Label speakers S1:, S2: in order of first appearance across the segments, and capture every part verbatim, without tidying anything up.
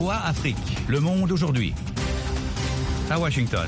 S1: Afrique, le monde aujourd'hui. À Washington.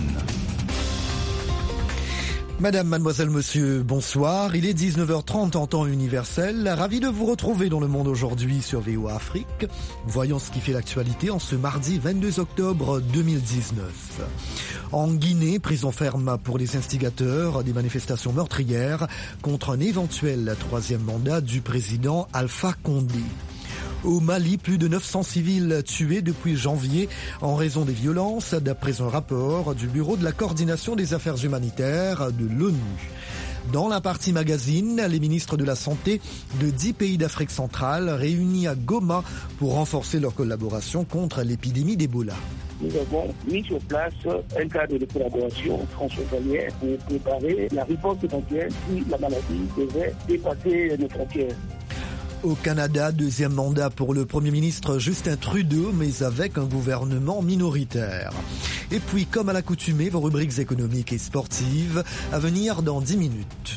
S2: Madame, mademoiselle, monsieur, bonsoir. Il est dix-neuf heures trente en temps universel. Ravi de vous retrouver dans le monde aujourd'hui sur V O A Afrique. Voyons ce qui fait l'actualité en ce mardi vingt-deux octobre deux mille dix-neuf. En Guinée, prison ferme pour les instigateurs des manifestations meurtrières contre un éventuel troisième mandat du président Alpha Condé. Au Mali, plus de neuf cents civils tués depuis janvier en raison des violences, d'après un rapport du Bureau de la coordination des affaires humanitaires de l'ONU. Dans la partie magazine, les ministres de la Santé de dix pays d'Afrique centrale réunis à Goma pour renforcer leur collaboration contre l'épidémie d'Ebola.
S3: Nous avons mis sur place un cadre de collaboration transfrontalière pour préparer la réponse éventuelle si la maladie devait dépasser nos frontières.
S2: Au Canada, deuxième mandat pour le Premier ministre Justin Trudeau, mais avec un gouvernement minoritaire. Et puis, comme à l'accoutumée, vos rubriques économiques et sportives à venir dans dix minutes.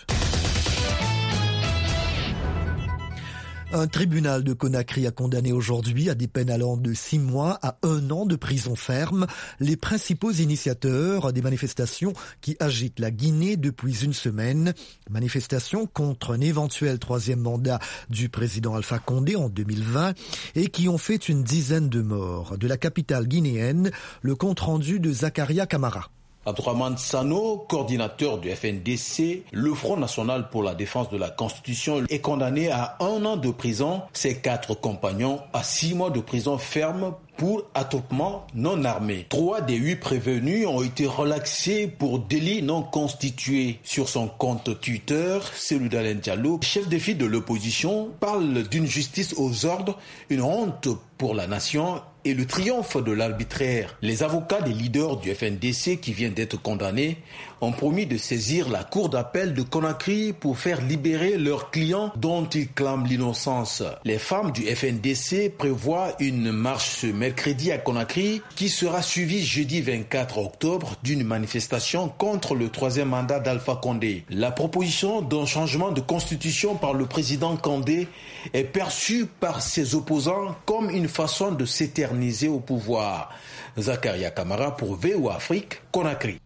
S2: Un tribunal de Conakry a condamné aujourd'hui à des peines allant de six mois à un an de prison ferme les principaux initiateurs des manifestations qui agitent la Guinée depuis une semaine. Manifestations contre un éventuel troisième mandat du président Alpha Condé en deux mille vingt et qui ont fait une dizaine de morts. De la capitale guinéenne, le compte-rendu de Zakaria Kamara.
S4: Abdourahmane Sano, coordinateur du F N D C, le Front National pour la Défense de la Constitution, est condamné à un an de prison, ses quatre compagnons à six mois de prison ferme pour attroupement non armé. Trois des huit prévenus ont été relaxés pour délit non constitué. Sur son compte Twitter, Cellou Dalein Diallo, chef de file de l'opposition, parle d'une justice aux ordres, une honte pour la nation et le triomphe de l'arbitraire. Les avocats des leaders du F N D C qui viennent d'être condamnés ont promis de saisir la cour d'appel de Conakry pour faire libérer leurs clients dont ils clament l'innocence. Les femmes du F N D C prévoient une marche ce mercredi à Conakry qui sera suivie jeudi vingt-quatre octobre d'une manifestation contre le troisième mandat d'Alpha Condé. La proposition d'un changement de constitution par le président Condé est perçue par ses opposants comme une façon de s'éterniser au pouvoir. Zakaria Kamara pour V O A Afrique, Conakry.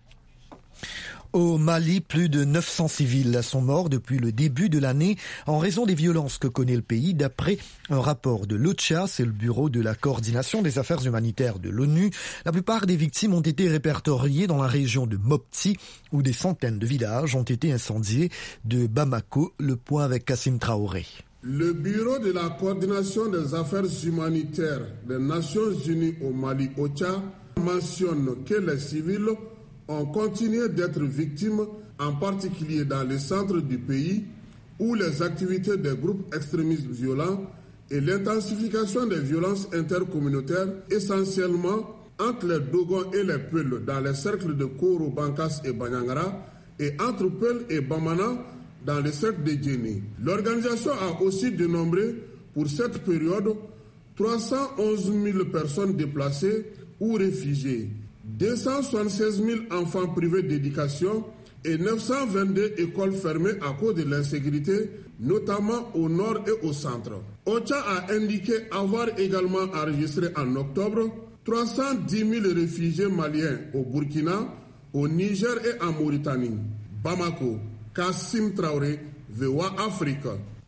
S2: Au Mali, plus de neuf cents civils sont morts depuis le début de l'année en raison des violences que connaît le pays, d'après un rapport de l'O C H A, c'est le Bureau de la coordination des affaires humanitaires de l'ONU. La plupart des victimes ont été répertoriées dans la région de Mopti, où des centaines de villages ont été incendiés. De Bamako, le point avec Kassim Traoré.
S5: Le Bureau de la coordination des affaires humanitaires des Nations Unies au Mali, O C H A, mentionne que les civils ont continué d'être victimes, en particulier dans les centres du pays, où les activités des groupes extrémistes violents et l'intensification des violences intercommunautaires, essentiellement entre les Dogons et les Peuls dans les cercles de Koro, Bankas et Banyangara, et entre Peuls et Bamana dans les cercles de Djéné. L'organisation a aussi dénombré, pour cette période, trois cent onze mille personnes déplacées ou réfugiées, deux cent soixante-seize mille enfants privés d'éducation et neuf cent vingt-deux écoles fermées à cause de l'insécurité, notamment au nord et au centre. O C H A a indiqué avoir également enregistré en octobre trois cent dix mille réfugiés maliens au Burkina, au Niger et en Mauritanie. Bamako, Kassim Traoré, V O A Afrique.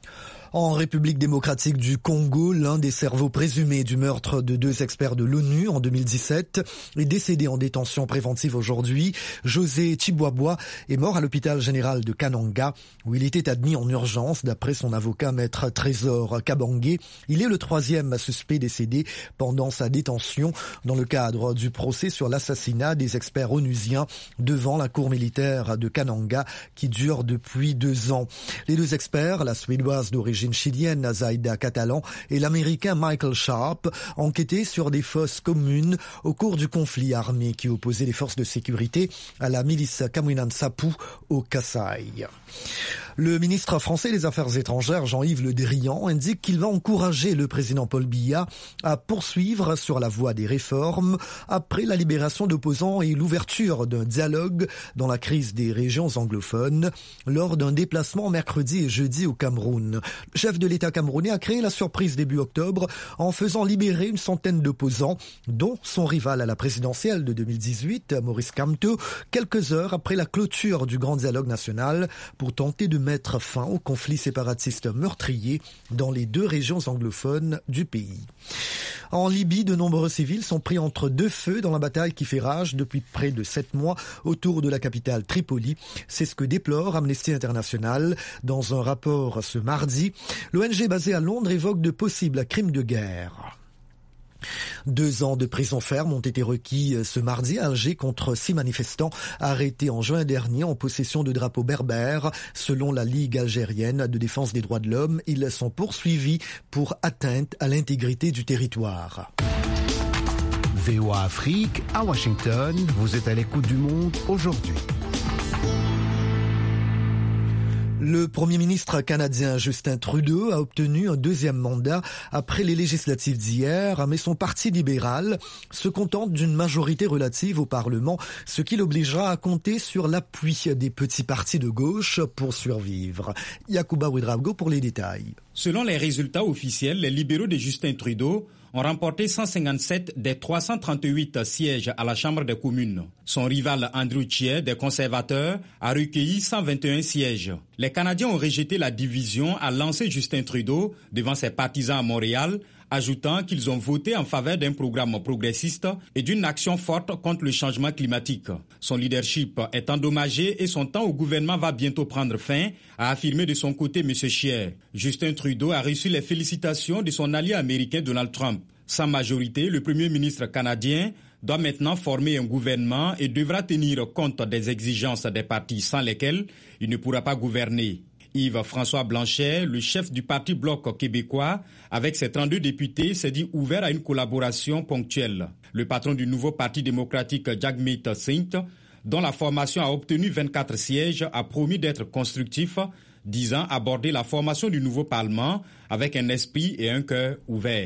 S2: En République démocratique du Congo, l'un des cerveaux présumés du meurtre de deux experts de l'ONU en deux mille dix-sept est décédé en détention préventive aujourd'hui. José Chiboaboa est mort à l'hôpital général de Kananga, où il était admis en urgence d'après son avocat maître Trésor Kabangé. Il est le troisième suspect décédé pendant sa détention dans le cadre du procès sur l'assassinat des experts onusiens devant la cour militaire de Kananga qui dure depuis deux ans. Les deux experts, la suédoise d'origine chilienne Zaida Catalan et l'américain Michael Sharp, enquêtaient sur des fosses communes au cours du conflit armé qui opposait les forces de sécurité à la milice Kamwina Nsapu au Kasaï. Le ministre français des Affaires étrangères, Jean-Yves Le Drian, indique qu'il va encourager le président Paul Biya à poursuivre sur la voie des réformes après la libération d'opposants et l'ouverture d'un dialogue dans la crise des régions anglophones lors d'un déplacement mercredi et jeudi au Cameroun. Le chef de l'État camerounais a créé la surprise début octobre en faisant libérer une centaine d'opposants, dont son rival à la présidentielle de deux mille dix-huit, Maurice Kamto, quelques heures après la clôture du grand dialogue national pour tenter de mettre fin au conflit séparatiste meurtrier dans les deux régions anglophones du pays. En Libye, de nombreux civils sont pris entre deux feux dans la bataille qui fait rage depuis près de sept mois autour de la capitale Tripoli. C'est ce que déplore Amnesty International dans un rapport ce mardi. L'O N G basée à Londres évoque de possibles crimes de guerre. Deux ans de prison ferme ont été requis ce mardi à Alger contre six manifestants arrêtés en juin dernier en possession de drapeaux berbères. Selon la Ligue algérienne de défense des droits de l'homme, ils sont poursuivis pour atteinte à l'intégrité du territoire.
S6: V O A Afrique, à Washington, vous êtes à l'écoute du monde aujourd'hui.
S2: Le Premier ministre canadien Justin Trudeau a obtenu un deuxième mandat après les législatives d'hier, mais son parti libéral se contente d'une majorité relative au Parlement, ce qui l'obligera à compter sur l'appui des petits partis de gauche pour survivre. Yacouba Ouedraogo pour les détails.
S7: Selon les résultats officiels, les libéraux de Justin Trudeau ont remporté cent cinquante-sept des trois cent trente-huit sièges à la Chambre des communes. Son rival Andrew Scheer, des conservateurs, a recueilli cent vingt et un sièges. Les Canadiens ont rejeté la division, a lancé Justin Trudeau devant ses partisans à Montréal, ajoutant qu'ils ont voté en faveur d'un programme progressiste et d'une action forte contre le changement climatique. Son leadership est endommagé et son temps au gouvernement va bientôt prendre fin, a affirmé de son côté M. Scheer. Justin Trudeau a reçu les félicitations de son allié américain Donald Trump. Sans majorité, le Premier ministre canadien doit maintenant former un gouvernement et devra tenir compte des exigences des partis sans lesquels il ne pourra pas gouverner. Yves-François Blanchet, le chef du Parti Bloc québécois, avec ses trente-deux députés, s'est dit ouvert à une collaboration ponctuelle. Le patron du nouveau Parti démocratique, Jagmeet Singh, dont la formation a obtenu vingt-quatre sièges, a promis d'être constructif, disant aborder la formation du nouveau Parlement avec un esprit et un cœur ouverts.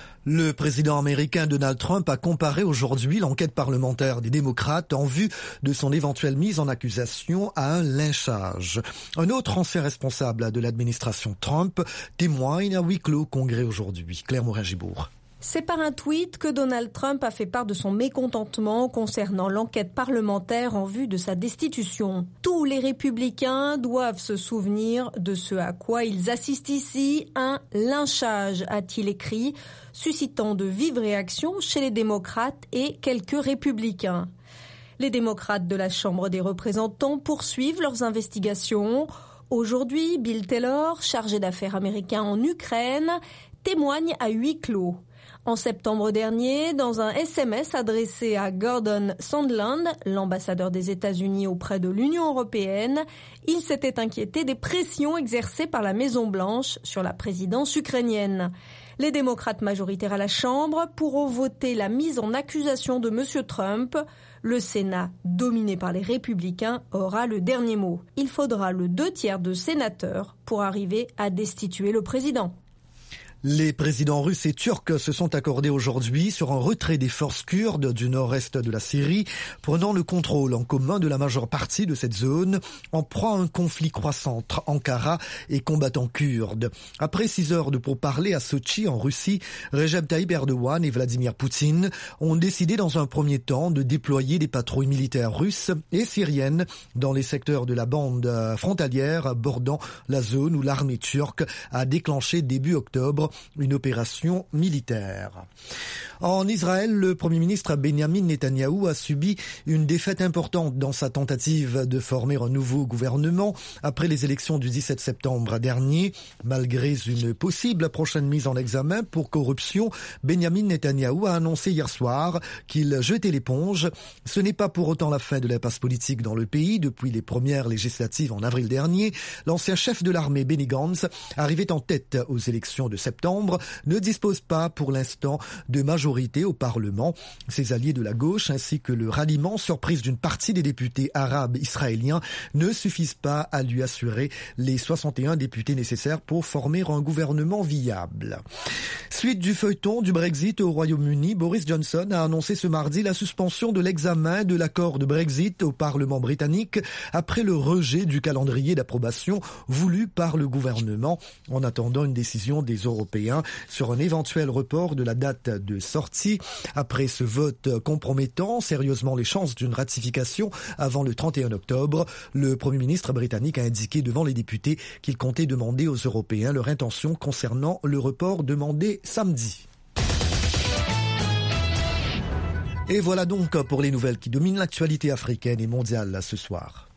S2: Le président américain Donald Trump a comparé aujourd'hui l'enquête parlementaire des démocrates en vue de son éventuelle mise en accusation à un lynchage. Un autre ancien responsable de l'administration Trump témoigne à huis clos au Congrès aujourd'hui. Claire Morin-Gibourg.
S8: C'est par un tweet que Donald Trump a fait part de son mécontentement concernant l'enquête parlementaire en vue de sa destitution. Tous les républicains doivent se souvenir de ce à quoi ils assistent ici, un lynchage, a-t-il écrit, suscitant de vives réactions chez les démocrates et quelques républicains. Les démocrates de la Chambre des représentants poursuivent leurs investigations. Aujourd'hui, Bill Taylor, chargé d'affaires américain en Ukraine, témoigne à huis clos. En septembre dernier, dans un S M S adressé à Gordon Sondland, l'ambassadeur des États-Unis auprès de l'Union européenne, il s'était inquiété des pressions exercées par la Maison-Blanche sur la présidence ukrainienne. Les démocrates majoritaires à la Chambre pourront voter la mise en accusation de M. Trump. Le Sénat, dominé par les républicains, aura le dernier mot. Il faudra le deux tiers de sénateurs pour arriver à destituer le président.
S2: Les présidents russes et turcs se sont accordés aujourd'hui sur un retrait des forces kurdes du nord-est de la Syrie, prenant le contrôle en commun de la majeure partie de cette zone, en proie à un conflit croissant entre Ankara et combattants kurdes. Après six heures de pourparlers à Sochi, en Russie, Recep Tayyip Erdogan et Vladimir Poutine ont décidé dans un premier temps de déployer des patrouilles militaires russes et syriennes dans les secteurs de la bande frontalière bordant la zone où l'armée turque a déclenché début octobre une opération militaire. En Israël, le Premier ministre Benjamin Netanyahou a subi une défaite importante dans sa tentative de former un nouveau gouvernement après les élections du dix-sept septembre dernier. Malgré une possible prochaine mise en examen pour corruption, Benjamin Netanyahou a annoncé hier soir qu'il jetait l'éponge. Ce n'est pas pour autant la fin de l'impasse politique dans le pays. Depuis les premières législatives en avril dernier, l'ancien chef de l'armée Benny Gantz, arrivé en tête aux élections de septembre, ne dispose pas pour l'instant de majorité majorité au Parlement. Ses alliés de la gauche ainsi que le ralliement surprise d'une partie des députés arabes israéliens ne suffisent pas à lui assurer les soixante et un députés nécessaires pour former un gouvernement viable. Suite du feuilleton du Brexit au Royaume-Uni, Boris Johnson a annoncé ce mardi la suspension de l'examen de l'accord de Brexit au Parlement britannique après le rejet du calendrier d'approbation voulu par le gouvernement en attendant une décision des Européens sur un éventuel report de la date de sortie. Après ce vote compromettant sérieusement les chances d'une ratification avant le trente et un octobre, le Premier ministre britannique a indiqué devant les députés qu'il comptait demander aux Européens leur intention concernant le report demandé samedi. Et voilà donc pour les nouvelles qui dominent l'actualité africaine et mondiale ce soir.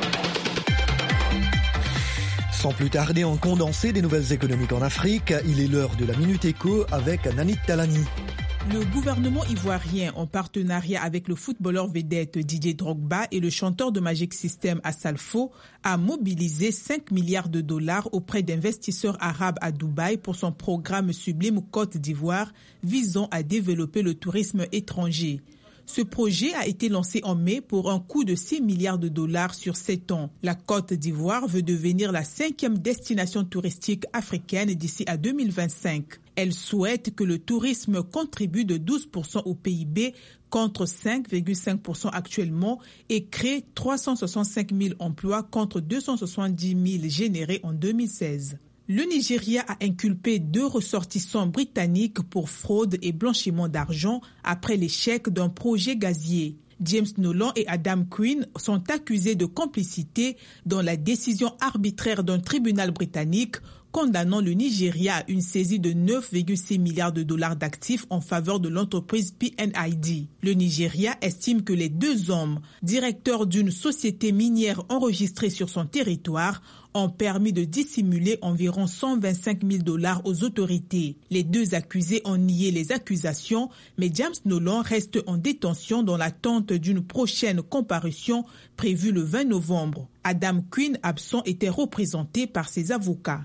S2: Sans plus tarder, en condensé des nouvelles économiques en Afrique, il est l'heure de la Minute Éco avec Nanit Talani.
S9: Le gouvernement ivoirien, en partenariat avec le footballeur vedette Didier Drogba et le chanteur de Magic System Assalfo, a mobilisé cinq milliards de dollars auprès d'investisseurs arabes à Dubaï pour son programme Sublime Côte d'Ivoire visant à développer le tourisme étranger. Ce projet a été lancé en mai pour un coût de six milliards de dollars sur sept ans. La Côte d'Ivoire veut devenir la cinquième destination touristique africaine d'ici à deux mille vingt-cinq. Elle souhaite que le tourisme contribue de douze pour cent au P I B contre cinq virgule cinq pour cent actuellement et crée trois cent soixante-cinq mille emplois contre deux cent soixante-dix mille générés en deux mille seize. Le Nigeria a inculpé deux ressortissants britanniques pour fraude et blanchiment d'argent après l'échec d'un projet gazier. James Nolan et Adam Quinn sont accusés de complicité dans la décision arbitraire d'un tribunal britannique condamnant le Nigeria à une saisie de neuf virgule six milliards de dollars d'actifs en faveur de l'entreprise P N I D. Le Nigeria estime que les deux hommes, directeurs d'une société minière enregistrée sur son territoire, ont permis de dissimuler environ cent vingt-cinq mille dollars aux autorités. Les deux accusés ont nié les accusations, mais James Nolan reste en détention dans l'attente d'une prochaine comparution prévue le vingt novembre. Adam Quinn, absent, était représenté par ses avocats.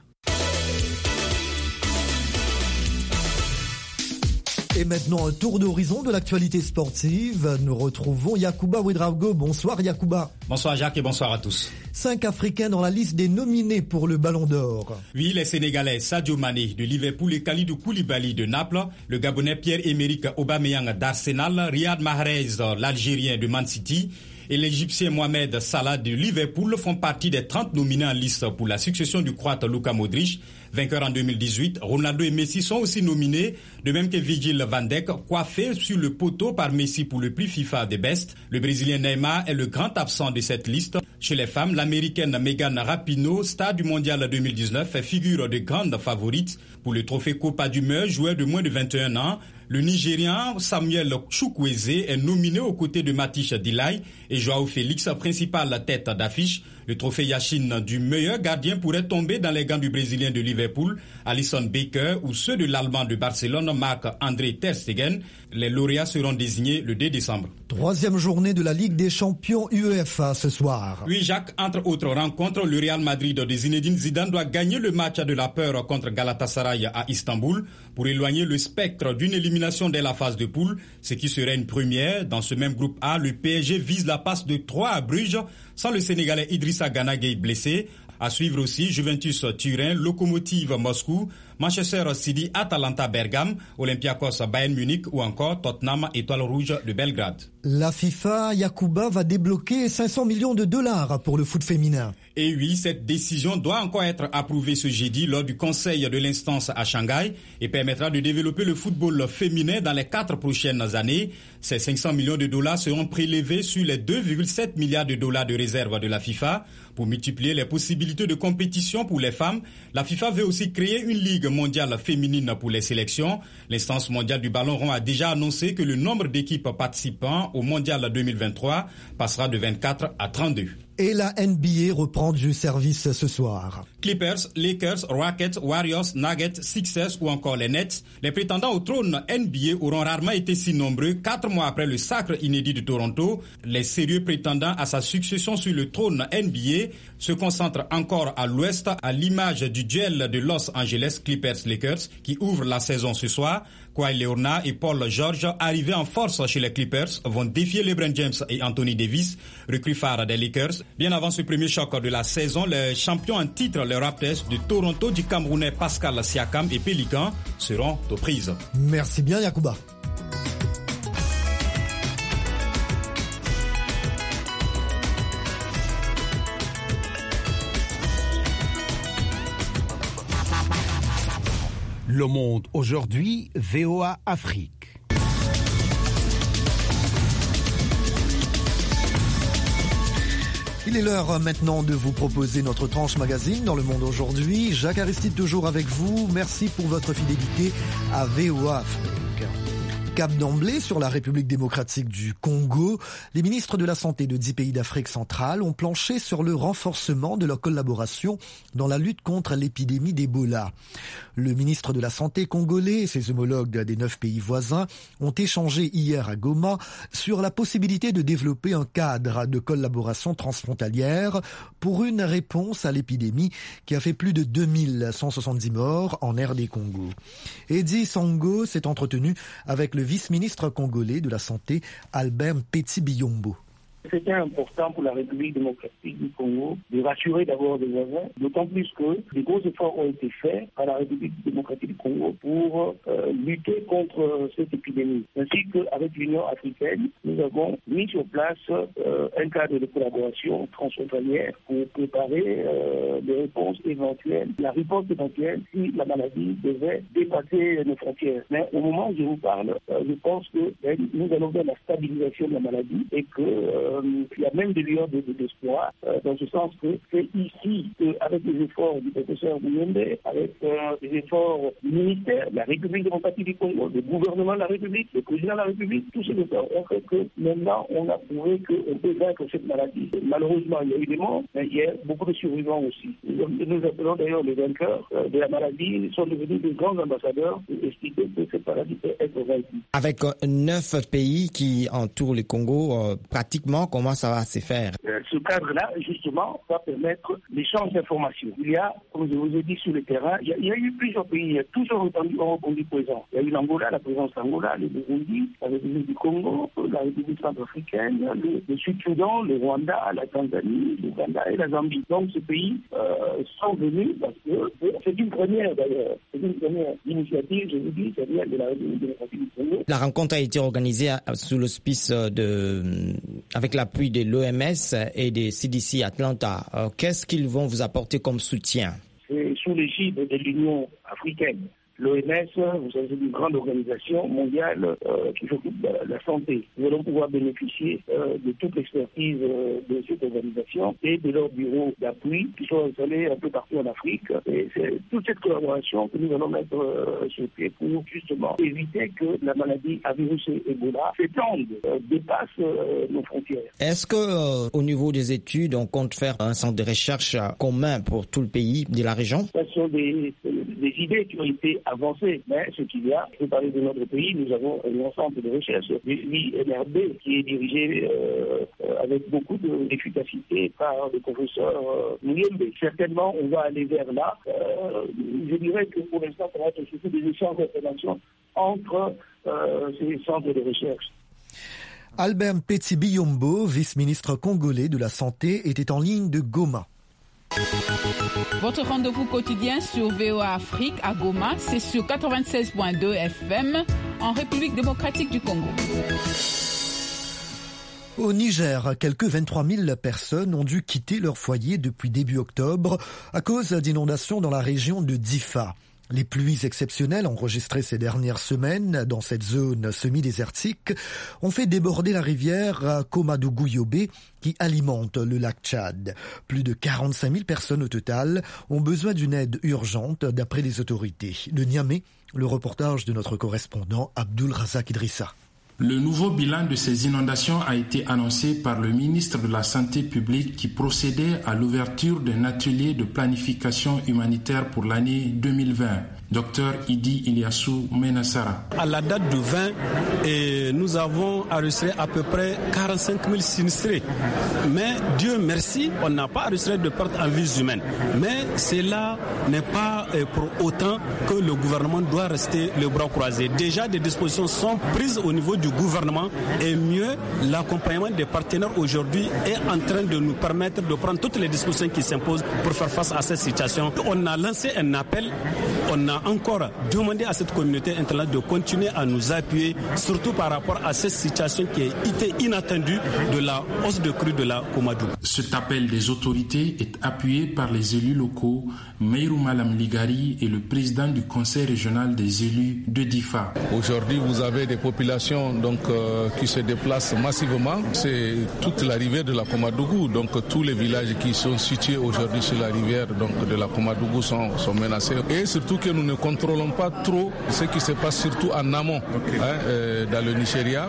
S2: Et maintenant, un tour d'horizon de l'actualité sportive. Nous retrouvons Yacouba Ouedraogo. Bonsoir Yacouba.
S7: Bonsoir Jacques et bonsoir à tous.
S2: Cinq Africains dans la liste des nominés pour le Ballon d'Or.
S7: Oui, les Sénégalais Sadio Mané de Liverpool et Kalidou Koulibaly de Naples, le Gabonais Pierre-Emerick Aubameyang d'Arsenal, Riyad Mahrez, l'Algérien de Man City, et l'Égyptien Mohamed Salah de Liverpool font partie des trente nominés en liste pour la succession du Croate Luka Modric, vainqueur en deux mille dix-huit. Ronaldo et Messi sont aussi nominés, de même que Virgil van Dijk, coiffé sur le poteau par Messi pour le prix FIFA des Best. Le Brésilien Neymar est le grand absent de cette liste. Chez les femmes, l'Américaine Megan Rapinoe, star du Mondial deux mille dix-neuf, fait figure de grande favorite pour le trophée Copa du meilleur joueur de moins de vingt et un ans. Le Nigérian Samuel Chukwueze est nominé aux côtés de Matiche Dilay et Joao Félix, principale tête d'affiche. Le trophée Yachine du meilleur gardien pourrait tomber dans les gants du Brésilien de Liverpool, Alisson Becker, ou ceux de l'Allemand de Barcelone, Marc-André Ter Stegen. Les lauréats seront désignés le deux décembre.
S2: Troisième journée de la Ligue des champions UEFA ce soir.
S7: Oui, Jacques, entre autres rencontres, le Real Madrid de Zinedine Zidane doit gagner le match de la peur contre Galatasaray à Istanbul pour éloigner le spectre d'une élimination dès la phase de poule, ce qui serait une première. Dans ce même groupe A, le P S G vise la passe de trois à Bruges, sans le Sénégalais Idrissa Gana Gueye blessé. À suivre aussi Juventus Turin, Lokomotiv Moscou, Manchester City, Atalanta Bergame, Olympiakos Bayern Munich ou encore Tottenham Étoile Rouge de Belgrade.
S2: La FIFA, Yacouba, va débloquer cinq cents millions de dollars pour le foot féminin.
S7: Et oui, cette décision doit encore être approuvée ce jeudi lors du conseil de l'instance à Shanghai et permettra de développer le football féminin dans les quatre prochaines années. Ces cinq cents millions de dollars seront prélevés sur les deux virgule sept milliards de dollars de réserve de la FIFA. Pour multiplier les possibilités de compétition pour les femmes, la FIFA veut aussi créer une ligue mondiale féminine pour les sélections. L'instance mondiale du ballon rond a déjà annoncé que le nombre d'équipes participant au mondial deux mille vingt-trois passera de vingt-quatre à trente-deux.
S2: Et la N B A reprend du service ce soir.
S7: Clippers, Lakers, Rockets, Warriors, Nuggets, Sixers ou encore les Nets, les prétendants au trône N B A auront rarement été si nombreux quatre mois après le sacre inédit de Toronto. Les sérieux prétendants à sa succession sur le trône N B A se concentrent encore à l'ouest à l'image du duel de Los Angeles Clippers-Lakers qui ouvre la saison ce soir. Kawhi Leonard et Paul George, arrivés en force chez les Clippers, vont défier LeBron James et Anthony Davis, recrues phares des Lakers. Bien avant ce premier choc de la saison, les champions en titre, les Raptors de Toronto du Camerounais Pascal Siakam et Pélican, seront aux prises.
S2: Merci bien Yacouba.
S6: Le Monde aujourd'hui, V O A Afrique.
S2: Il est l'heure maintenant de vous proposer notre tranche magazine dans Le Monde aujourd'hui. Jacques Aristide toujours avec vous. Merci pour votre fidélité à V O A Afrique. Cap d'emblée sur la République démocratique du Congo, les ministres de la Santé de dix pays d'Afrique centrale ont planché sur le renforcement de leur collaboration dans la lutte contre l'épidémie d'Ebola. Le ministre de la Santé congolais et ses homologues des neuf pays voisins ont échangé hier à Goma sur la possibilité de développer un cadre de collaboration transfrontalière pour une réponse à l'épidémie qui a fait plus de deux mille cent soixante-dix morts en R D Congo. Eddy Sango s'est entretenu avec le vice-ministre congolais de la Santé, Albert Mpetsi-Biyombo.
S3: C'était important pour la République démocratique du Congo de rassurer d'abord les voisins, d'autant plus que des gros efforts ont été faits par la République démocratique du Congo pour euh, lutter contre cette épidémie. Ainsi qu'avec l'Union africaine, nous avons mis sur place euh, un cadre de collaboration transfrontalière pour préparer euh, des réponses éventuelles, la réponse éventuelle si la maladie devait dépasser nos frontières. Mais au moment où je vous parle, euh, je pense que ben, nous allons vers la stabilisation de la maladie et que euh, il y a même des lueurs de, de, d'espoir, euh, dans ce sens que c'est ici qu'avec les efforts du professeur Mouyembe, avec euh, les efforts du ministère, de la République démocratique du Congo, le gouvernement de la République, le président de la République, tous ces efforts ont fait que maintenant on a prouvé qu'on peut vaincre cette maladie. Malheureusement, il y a eu des morts, mais il y a beaucoup de survivants aussi. Nous, nous appelons d'ailleurs les vainqueurs euh, de la maladie, ils sont devenus des grands ambassadeurs pour expliquer que cette maladie peut être vaincue.
S10: Avec neuf pays qui entourent le Congo, euh, pratiquement, comment ça va se faire?
S3: euh, Ce cadre-là, justement, va permettre l'échange d'informations. Il y a, comme je vous ai dit, sur le terrain, il y a, il y a eu plusieurs pays, tous ont répondu, ont répondu présent. Il y a eu l'Angola, la présence d'Angola, le Burundi, la République du Congo, la République centrafricaine, le, le Sud-Soudan, le Rwanda, la Tanzanie, l'Ouganda et la Zambie. Donc ces pays euh, sont venus parce que c'est une première d'ailleurs, c'est une première initiative, je vous dis, ça vient de la République démocratique du Congo.
S10: La rencontre a été organisée sous l'auspice de, avec l'appui de l'O M S et des C D C Atlanta. Alors, qu'est-ce qu'ils vont vous apporter comme soutien? C'est
S3: sous l'égide de l'Union africaine. L'O M S, vous savez, c'est une grande organisation mondiale euh, qui s'occupe de la, la santé. Nous allons pouvoir bénéficier euh, de toute l'expertise euh, de cette organisation et de leurs bureaux d'appui qui sont installés un peu partout en Afrique. Et c'est toute cette collaboration que nous allons mettre euh, sur pied pour justement éviter que la maladie à virus Ebola s'étende, euh, dépasse euh, nos frontières.
S10: Est-ce que euh, au niveau des études, on compte faire un centre de recherche commun pour tout le pays de la région?
S3: Ce sont des, des idées qui ont été avancé, mais ce qu'il y a, je peux parler de notre pays, nous avons un centre de recherche, l'I N R B, qui est dirigé euh, avec beaucoup d'efficacité par le professeur euh, Mouyembe. Certainement, on va aller vers là. Euh, je dirais que pour l'instant, ça va être surtout des échanges d'informations entre euh, ces centres de recherche.
S2: Albert Mpetsi-Biyombo, vice-ministre congolais de la Santé, était en ligne de Goma.
S11: Votre rendez-vous quotidien sur V O A Afrique à Goma, c'est sur quatre-vingt-seize virgule deux F M en République démocratique du Congo.
S2: Au Niger, quelques vingt-trois mille personnes ont dû quitter leur foyer depuis début octobre à cause d'inondations dans la région de Difa. Les pluies exceptionnelles enregistrées ces dernières semaines dans cette zone semi-désertique ont fait déborder la rivière Komadougou-Yobé qui alimente le lac Tchad. Plus de quarante-cinq mille personnes au total ont besoin d'une aide urgente d'après les autorités. De Niamey, le reportage de notre correspondant Abdul Razak Idrissa.
S12: Le nouveau bilan de ces inondations a été annoncé par le ministre de la Santé publique qui procédait à l'ouverture d'un atelier de planification humanitaire pour l'année deux mille vingt. Docteur Idi Ilyassou Menassara.
S13: À la date du vingt, et nous nous avons enregistré à peu près quarante-cinq mille sinistrés. Mais Dieu merci, on n'a pas enregistré de pertes en vies humaines. Mais cela n'est pas pour autant que le gouvernement doit rester les bras croisés. Déjà, des dispositions sont prises au niveau du gouvernement et mieux, l'accompagnement des partenaires aujourd'hui est en train de nous permettre de prendre toutes les dispositions qui s'imposent pour faire face à cette situation. On a lancé un appel, on a encore demandé à cette communauté internationale de continuer à nous appuyer, surtout par rapport à cette situation qui était inattendue de la hausse de crue de la Komadougou.
S12: Cet appel des autorités est appuyé par les élus locaux. Meirou Malam Ligari est le président du conseil régional des élus de Difa.
S14: Aujourd'hui, vous avez des populations donc, euh, qui se déplacent massivement. C'est toute la rivière de la Komadougou. Donc tous les villages qui sont situés aujourd'hui sur la rivière donc, de la Komadougou sont, sont menacés. Et surtout que nous ne contrôlons pas trop ce qui se passe surtout en amont, okay. hein, euh, dans le Nigeria.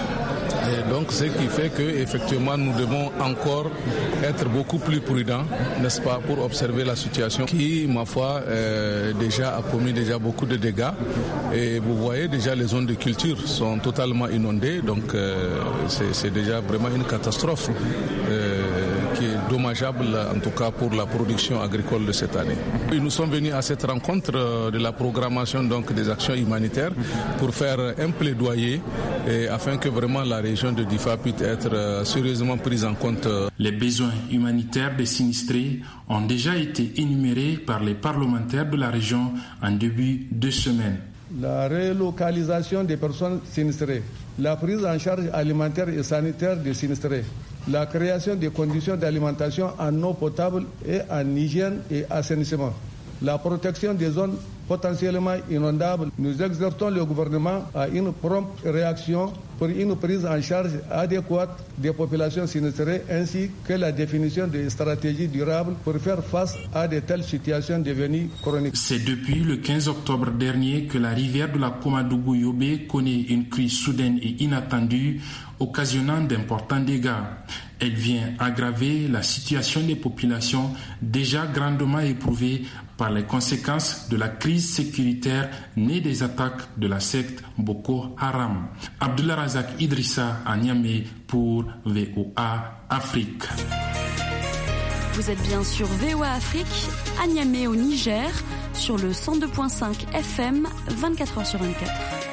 S14: Et donc, ce qui fait qu'effectivement, nous devons encore être beaucoup plus prudents, n'est-ce pas, pour observer la situation qui, ma foi, euh, déjà a commis déjà beaucoup de dégâts. Et vous voyez déjà les zones de culture sont totalement inondées, donc euh, c'est, c'est déjà vraiment une catastrophe euh, qui est dommageable, en tout cas pour la production agricole de cette année. Et nous sommes venus à cette rencontre de la programmation donc des actions humanitaires pour faire un plaidoyer et afin que vraiment la région de Difa puisse être sérieusement prise en compte.
S12: Les besoins humanitaires des sinistrés ont déjà été énumérés par les parlementaires de la région en début de semaine.
S15: La relocalisation des personnes sinistrées, la prise en charge alimentaire et sanitaire des sinistrés, la création des conditions d'alimentation en eau potable et en hygiène et assainissement, la protection des zones potentiellement inondables. Nous exhortons le gouvernement à une prompte réaction pour une prise en charge adéquate des populations sinistrées ainsi que la définition de stratégies durables pour faire face à de telles situations devenues chroniques.
S12: C'est depuis le quinze octobre dernier que la rivière de la Komadougou Yobe connaît une crue soudaine et inattendue, occasionnant d'importants dégâts. Elle vient aggraver la situation des populations déjà grandement éprouvées par les conséquences de la crise sécuritaire née des attaques de la secte Boko Haram. Abdullah Razak Idrissa à Niamey pour V O A Afrique.
S16: Vous êtes bien sur V O A Afrique, à Niamey au Niger, sur le cent deux virgule cinq F M, vingt-quatre heures sur vingt-quatre.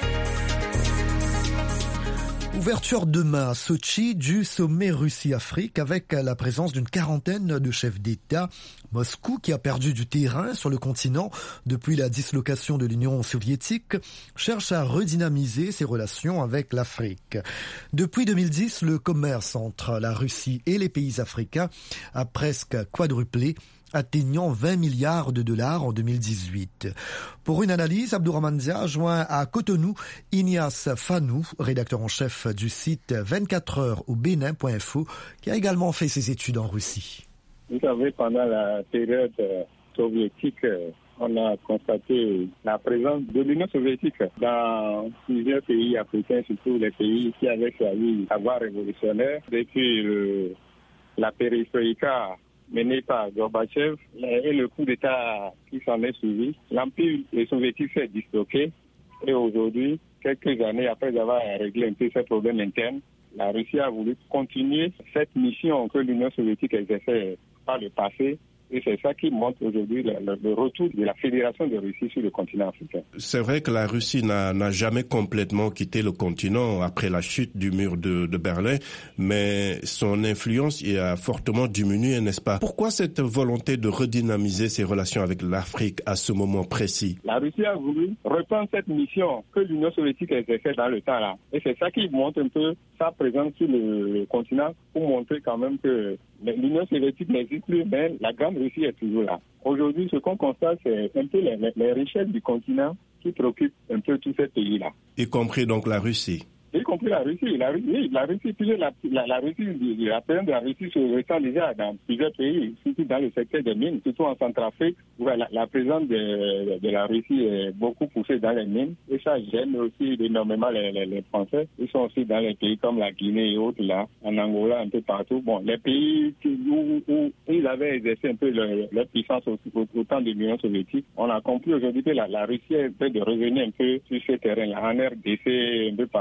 S2: Ouverture demain à Sochi du sommet Russie-Afrique avec la présence d'une quarantaine de chefs d'État. Moscou, qui a perdu du terrain sur le continent depuis la dislocation de l'Union soviétique, cherche à redynamiser ses relations avec l'Afrique. Depuis deux mille dix, le commerce entre la Russie et les pays africains a presque quadruplé, atteignant vingt milliards de dollars en deux mille dix-huit. Pour une analyse, Abdourahmane Dia joint à Cotonou Ignace Fanou, rédacteur en chef du site vingt-quatre heures au Bénin point info, qui a également fait ses études en Russie.
S17: Vous savez, pendant la période soviétique, on a constaté la présence de l'Union soviétique dans plusieurs pays africains, surtout les pays qui avaient choisi la voie révolutionnaire. Depuis le, la perestroïka mené par Gorbatchev et le coup d'État qui s'en est suivi, l'Empire soviétique s'est disloqué et aujourd'hui, quelques années après avoir réglé un peu ces problèmes internes, la Russie a voulu continuer cette mission que l'Union soviétique exerçait par le passé. Et c'est ça qui montre aujourd'hui le, le, le retour de la Fédération de Russie sur le continent africain.
S18: C'est vrai que la Russie n'a, n'a jamais complètement quitté le continent après la chute du mur de, de Berlin, mais son influence y a fortement diminué, n'est-ce pas? Pourquoi cette volonté de redynamiser ses relations avec l'Afrique à ce moment précis?
S17: La Russie a voulu reprendre cette mission que l'Union soviétique exerçait dans le temps là. Et c'est ça qui montre un peu sa présence sur le, le continent pour montrer quand même que l'Union soviétique n'existe plus, mais la grande Russie est toujours là. Aujourd'hui, ce qu'on constate, c'est un peu les, les richesses du continent qui préoccupent un peu tous ces pays-là.
S18: Y compris donc la Russie.
S17: Y compris la Russie. La Russie, la Russie, la, la, la Russie, la présence de la Russie se ressent déjà dans plusieurs pays, surtout dans le secteur des mines, surtout en Centrafrique, où la, la présence de, de la Russie est beaucoup poussée dans les mines. Et ça gêne aussi énormément les, les, les Français. Ils sont aussi dans les pays comme la Guinée et autres là, en Angola, un peu partout. Bon, les pays où, où ils avaient exercé un peu leur, leur puissance au, au, au temps de l'Union soviétique, on a compris aujourd'hui que la, la Russie est en train de revenir un peu sur ce terrain-là, en R D C, un peu partout,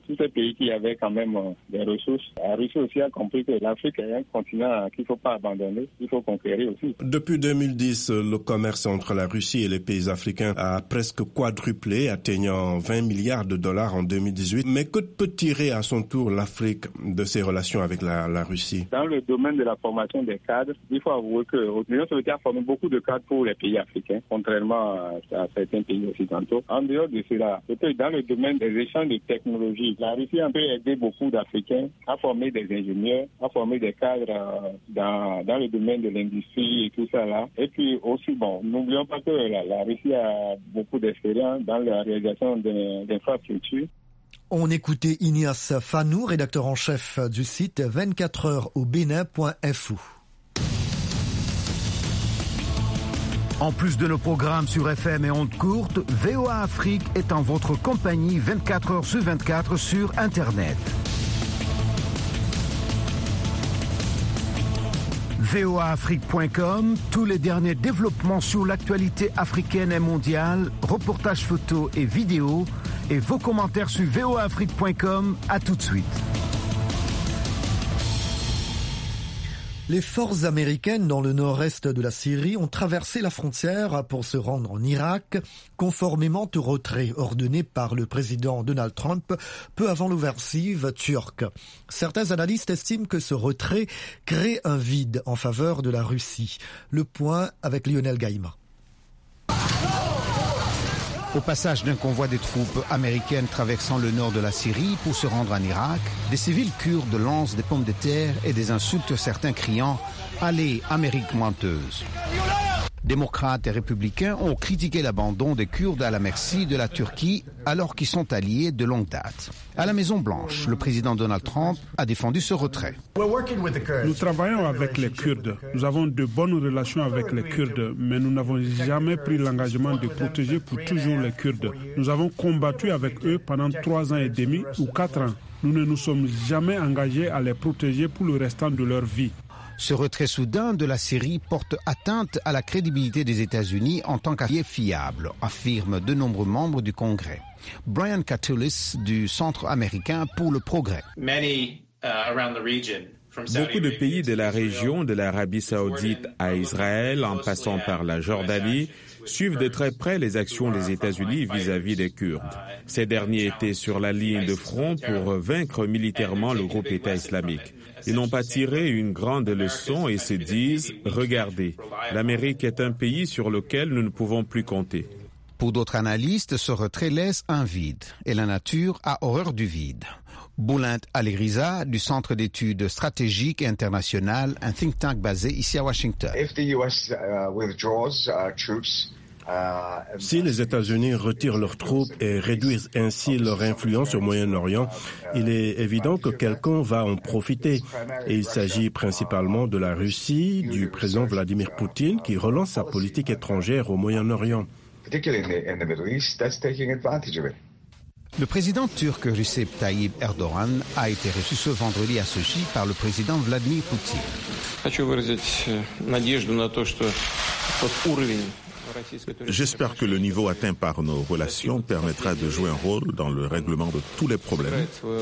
S17: tous ces pays qui avaient quand même euh, des ressources. La Russie aussi a compris que l'Afrique est un continent qu'il ne faut pas abandonner, il faut conquérir aussi.
S18: Depuis deux mille dix, le commerce entre la Russie et les pays africains a presque quadruplé, atteignant vingt milliards de dollars en deux mille dix-huit. Mais que peut tirer à son tour l'Afrique de ses relations avec la, la Russie?
S17: Dans le domaine de la formation des cadres, il faut avouer que l'Union soviétique a formé beaucoup de cadres pour les pays africains, contrairement à, à certains pays occidentaux. En dehors de cela, peut-être dans le domaine des échanges de technologies, la Russie a un peu aidé beaucoup d'Africains à former des ingénieurs, à former des cadres euh, dans, dans le domaine de l'industrie et tout ça là. Et puis aussi, bon, n'oublions pas que la, la Russie a beaucoup d'expérience dans la réalisation d'infrastructures.
S2: On écoutait Ignace Fanou, rédacteur en chef du site vingt-quatre heures au bénin point f o.
S6: En plus de nos programmes sur F M et ondes courtes, V O A Afrique est en votre compagnie vingt-quatre heures sur vingt-quatre sur Internet. V O A Afrique point com, tous les derniers développements sur l'actualité africaine et mondiale, reportages photos et vidéos, et vos commentaires sur V O A Afrique point com. À tout de suite.
S2: Les forces américaines dans le nord-est de la Syrie ont traversé la frontière pour se rendre en Irak, conformément au retrait ordonné par le président Donald Trump peu avant l'offensive turque. Certains analystes estiment que ce retrait crée un vide en faveur de la Russie. Le point avec Lionel Gaïma.
S6: Au passage d'un convoi des troupes américaines traversant le nord de la Syrie pour se rendre en Irak, des civils kurdes lancent des pommes de terre et des insultes, certains criant « Allez, Amérique menteuse ». Démocrates et républicains ont critiqué l'abandon des Kurdes à la merci de la Turquie alors qu'ils sont alliés de longue date. À la Maison-Blanche, le président Donald Trump a défendu ce retrait.
S19: Nous travaillons avec les Kurdes. Nous avons de bonnes relations avec les Kurdes, mais nous n'avons jamais pris l'engagement de protéger pour toujours les Kurdes. Nous avons combattu avec eux pendant trois ans et demi ou quatre ans. Nous ne nous sommes jamais engagés à les protéger pour le restant de leur vie.
S6: Ce retrait soudain de la Syrie porte atteinte à la crédibilité des États-Unis en tant qu'allié fiable, affirment de nombreux membres du Congrès. Brian Katulis du Centre américain pour le progrès.
S20: Beaucoup de pays de la région, de l'Arabie saoudite à Israël, en passant par la Jordanie, suivent de très près les actions des États-Unis vis-à-vis des Kurdes. Ces derniers étaient sur la ligne de front pour vaincre militairement le groupe État islamique. Ils n'ont pas tiré une grande leçon et se disent « Regardez, l'Amérique est un pays sur lequel nous ne pouvons plus compter ».
S6: Pour d'autres analystes, ce retrait laisse un vide et la nature a horreur du vide. Boulent Aliriza du Centre d'études stratégiques et internationales, un think tank basé ici à Washington.
S18: Si les États-Unis retirent leurs troupes et réduisent ainsi leur influence au Moyen-Orient, il est évident que quelqu'un va en profiter. Et il s'agit principalement de la Russie, du président Vladimir Poutine, qui relance sa politique étrangère au Moyen-Orient.
S6: Le président turc Recep Tayyip Erdogan a été reçu ce vendredi à Sochi par le président Vladimir Poutine.
S21: J'espère que le niveau atteint par nos relations permettra de jouer un rôle dans le règlement de tous les problèmes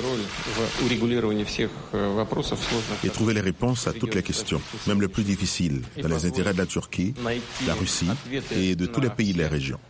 S21: et trouver les réponses à toutes les questions, même les plus difficiles, dans les intérêts de la Turquie, de la Russie et de tous les pays de la région.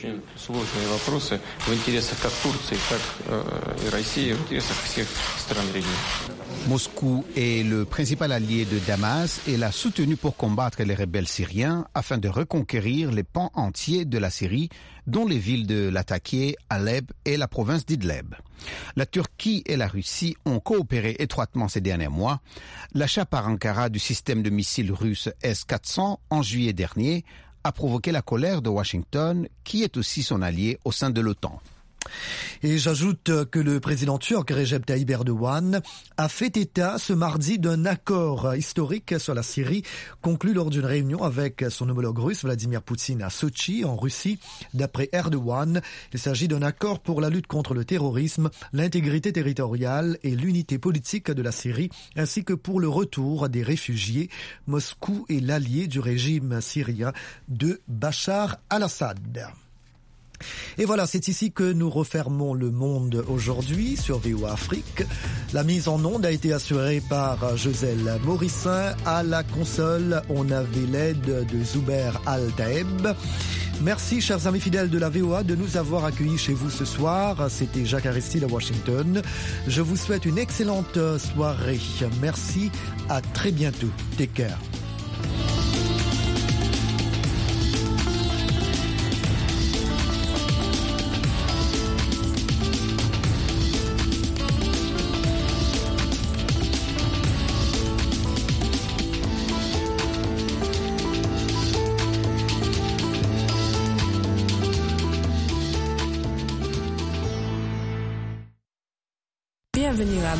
S6: Moscou est le principal allié de Damas et l'a soutenu pour combattre les rebelles syriens afin de reconquérir les pans entiers de la Syrie, dont les villes de Latakia, Alep et la province d'Idleb. La Turquie et la Russie ont coopéré étroitement ces derniers mois. L'achat par Ankara du système de missiles russe S quatre cents en juillet dernier a provoqué la colère de Washington, qui est aussi son allié au sein de l'OTAN.
S2: Et j'ajoute que le président turc Recep Tayyip Erdogan a fait état ce mardi d'un accord historique sur la Syrie conclu lors d'une réunion avec son homologue russe Vladimir Poutine à Sochi en Russie. D'après Erdogan, il s'agit d'un accord pour la lutte contre le terrorisme, l'intégrité territoriale et l'unité politique de la Syrie, ainsi que pour le retour des réfugiés. Moscou est l'allié du régime syrien de Bachar al-Assad. Et voilà, c'est ici que nous refermons le monde aujourd'hui sur V O A Afrique. La mise en onde a été assurée par Joselle Morissin. À la console, on avait l'aide de Zuber Al-Taeb. Merci, chers amis fidèles de la V O A, de nous avoir accueillis chez vous ce soir. C'était Jacques Aristide à Washington. Je vous souhaite une excellente soirée. Merci, à très bientôt. Take care.
S1: Bienvenue à